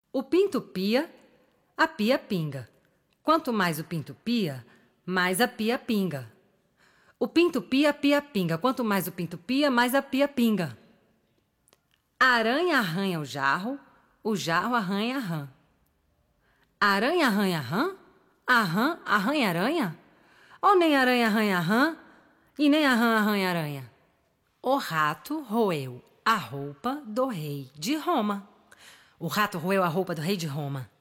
O pinto pia, a pia pinga. Quanto mais o pinto pia, mais a pia pinga. O pinto pia, a pia pinga. Quanto mais o pinto pia, mais a pia pinga. A aranha arranha o jarro arranha a rã. A aranha arranha a rã arranha aranha? Ou nem aranha arranha a rã e nem a rã arranha aranha? O rato roeu a roupa do rei de Roma. O rato roeu a roupa do rei de Roma.